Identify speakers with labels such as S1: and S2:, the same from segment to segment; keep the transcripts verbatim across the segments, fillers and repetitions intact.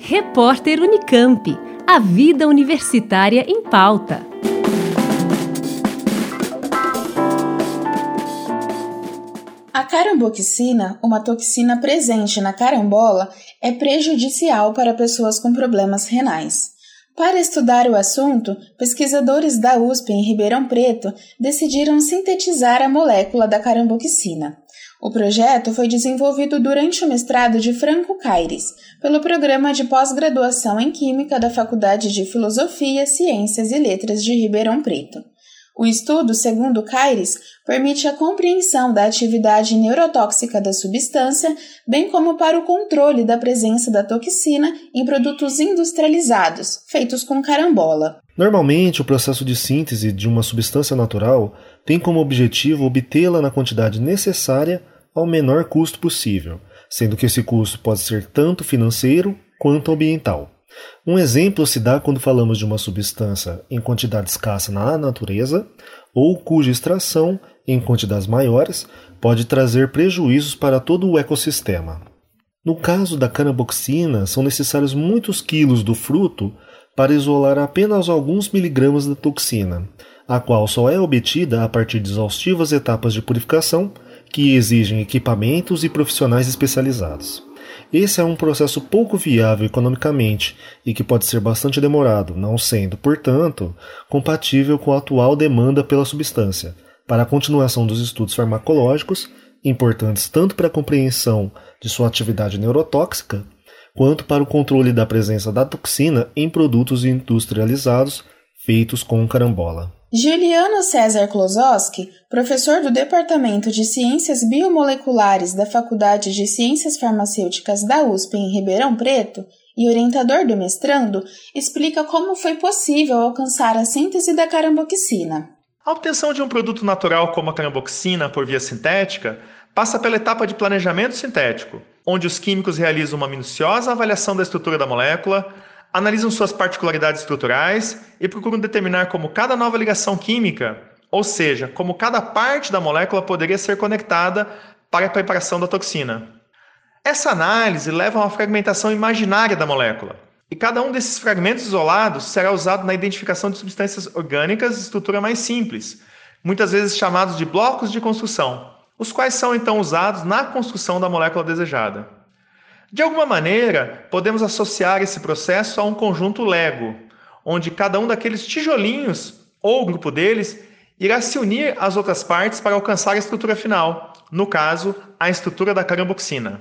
S1: Repórter Unicamp. A vida universitária em pauta.
S2: A caramboxina, uma toxina presente na carambola, é prejudicial para pessoas com problemas renais. Para estudar o assunto, pesquisadores da U S P em Ribeirão Preto decidiram sintetizar a molécula da caramboxina. O projeto foi desenvolvido durante o mestrado de Franco Caires, pelo Programa de Pós-Graduação em Química da Faculdade de Filosofia, Ciências e Letras de Ribeirão Preto. O estudo, segundo Caires, permite a compreensão da atividade neurotóxica da substância, bem como para o controle da presença da toxina em produtos industrializados, feitos com carambola.
S3: Normalmente, o processo de síntese de uma substância natural tem como objetivo obtê-la na quantidade necessária ao menor custo possível, sendo que esse custo pode ser tanto financeiro quanto ambiental. Um exemplo se dá quando falamos de uma substância em quantidade escassa na natureza ou cuja extração, em quantidades maiores, pode trazer prejuízos para todo o ecossistema. No caso da caramboxina, são necessários muitos quilos do fruto para isolar apenas alguns miligramas da toxina, a qual só é obtida a partir de exaustivas etapas de purificação que exigem equipamentos e profissionais especializados. Esse é um processo pouco viável economicamente e que pode ser bastante demorado, não sendo, portanto, compatível com a atual demanda pela substância, para a continuação dos estudos farmacológicos, importantes tanto para a compreensão de sua atividade neurotóxica, quanto para o controle da presença da toxina em produtos industrializados feitos com carambola.
S2: Juliano César Klosowski, professor do Departamento de Ciências Biomoleculares da Faculdade de Ciências Farmacêuticas da U S P em Ribeirão Preto e orientador do mestrando, explica como foi possível alcançar a síntese da caramboxina.
S4: A obtenção de um produto natural como a caramboxina por via sintética passa pela etapa de planejamento sintético, onde os químicos realizam uma minuciosa avaliação da estrutura da molécula, analisam suas particularidades estruturais e procuram determinar como cada nova ligação química, ou seja, como cada parte da molécula poderia ser conectada para a preparação da toxina. Essa análise leva a uma fragmentação imaginária da molécula, e cada um desses fragmentos isolados será usado na identificação de substâncias orgânicas de estrutura mais simples, muitas vezes chamados de blocos de construção, os quais são então usados na construção da molécula desejada. De alguma maneira, podemos associar esse processo a um conjunto Lego, onde cada um daqueles tijolinhos, ou o grupo deles, irá se unir às outras partes para alcançar a estrutura final, no caso, a estrutura da caramboxina.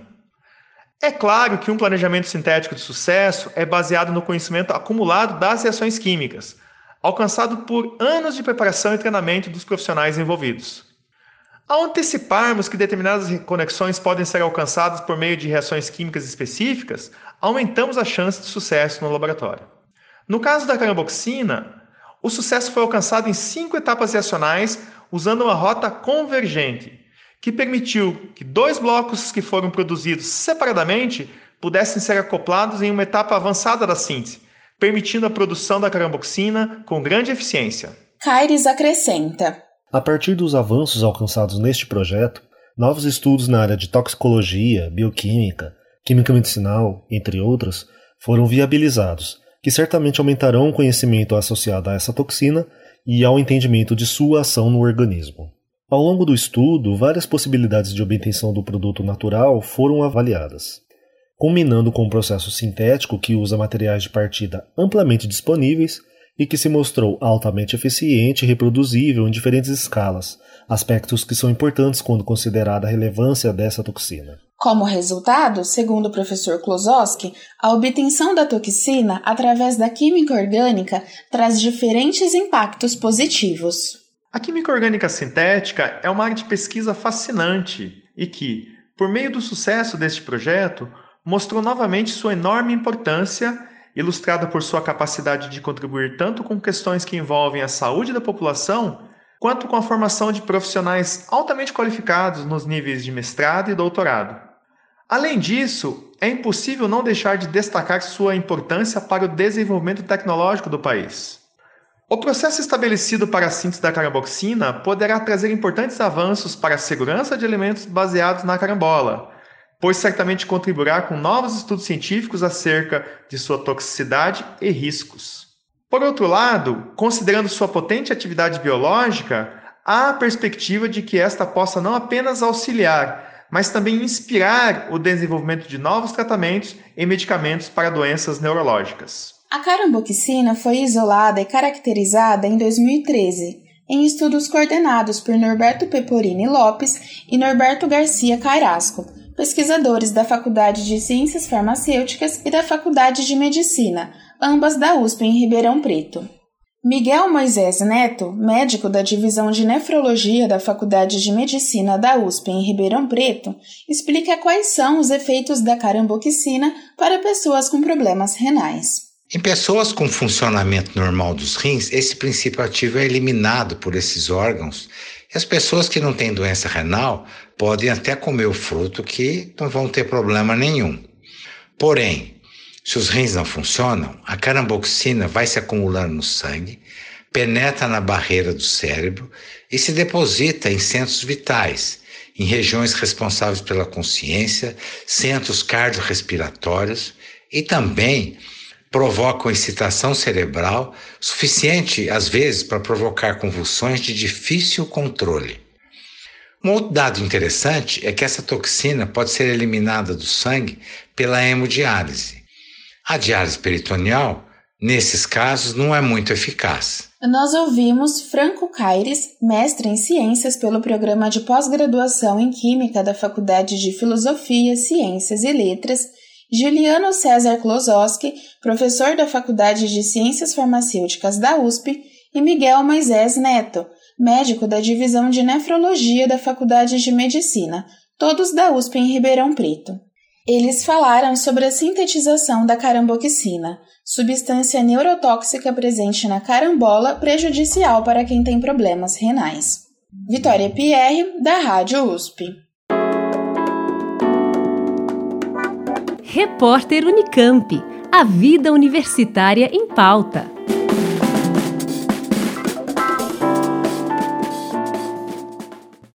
S4: É claro que um planejamento sintético de sucesso é baseado no conhecimento acumulado das reações químicas, alcançado por anos de preparação e treinamento dos profissionais envolvidos. Ao anteciparmos que determinadas conexões podem ser alcançadas por meio de reações químicas específicas, aumentamos a chance de sucesso no laboratório. No caso da caramboxina, o sucesso foi alcançado em cinco etapas reacionais usando uma rota convergente, que permitiu que dois blocos que foram produzidos separadamente pudessem ser acoplados em uma etapa avançada da síntese, permitindo a produção da caramboxina com grande eficiência.
S2: Caires acrescenta:
S3: a partir dos avanços alcançados neste projeto, novos estudos na área de toxicologia, bioquímica, química medicinal, entre outros, foram viabilizados, que certamente aumentarão o conhecimento associado a essa toxina e ao entendimento de sua ação no organismo. Ao longo do estudo, várias possibilidades de obtenção do produto natural foram avaliadas, culminando com um processo sintético que usa materiais de partida amplamente disponíveis e que se mostrou altamente eficiente e reproduzível em diferentes escalas, aspectos que são importantes quando considerada a relevância dessa toxina.
S2: Como resultado, segundo o professor Klosowski, a obtenção da toxina através da química orgânica traz diferentes impactos positivos.
S4: A química orgânica sintética é uma área de pesquisa fascinante e que, por meio do sucesso deste projeto, mostrou novamente sua enorme importância, ilustrada por sua capacidade de contribuir tanto com questões que envolvem a saúde da população, quanto com a formação de profissionais altamente qualificados nos níveis de mestrado e doutorado. Além disso, é impossível não deixar de destacar sua importância para o desenvolvimento tecnológico do país. O processo estabelecido para a síntese da caramboxina poderá trazer importantes avanços para a segurança de alimentos baseados na carambola, pois certamente contribuirá com novos estudos científicos acerca de sua toxicidade e riscos. Por outro lado, considerando sua potente atividade biológica, há a perspectiva de que esta possa não apenas auxiliar, mas também inspirar o desenvolvimento de novos tratamentos e medicamentos para doenças neurológicas.
S2: A caramboxina foi isolada e caracterizada em dois mil e treze, em estudos coordenados por Norberto Peporini Lopes e Norberto Garcia Carrasco, pesquisadores da Faculdade de Ciências Farmacêuticas e da Faculdade de Medicina, ambas da U S P em Ribeirão Preto. Miguel Moisés Neto, médico da Divisão de Nefrologia da Faculdade de Medicina da U S P em Ribeirão Preto, explica quais são os efeitos da caramboxina para pessoas com problemas renais.
S5: Em pessoas com funcionamento normal dos rins, esse princípio ativo é eliminado por esses órgãos. E as pessoas que não têm doença renal podem até comer o fruto que não vão ter problema nenhum. Porém, se os rins não funcionam, a caramboxina vai se acumulando no sangue, penetra na barreira do cérebro e se deposita em centros vitais, em regiões responsáveis pela consciência, centros cardiorrespiratórios e também provocam excitação cerebral suficiente, às vezes, para provocar convulsões de difícil controle. Um outro dado interessante é que essa toxina pode ser eliminada do sangue pela hemodiálise. A diálise peritoneal, nesses casos, não é muito eficaz.
S2: Nós ouvimos Franco Caires, mestre em Ciências pelo Programa de Pós-Graduação em Química da Faculdade de Filosofia, Ciências e Letras, Juliano César Klosowski, professor da Faculdade de Ciências Farmacêuticas da U S P, e Miguel Moisés Neto, médico da Divisão de Nefrologia da Faculdade de Medicina, todos da U S P em Ribeirão Preto. Eles falaram sobre a sintetização da caramboxina, substância neurotóxica presente na carambola prejudicial para quem tem problemas renais. Vitória Pierre, da Rádio U S P.
S1: Repórter Unicamp. A vida universitária em pauta.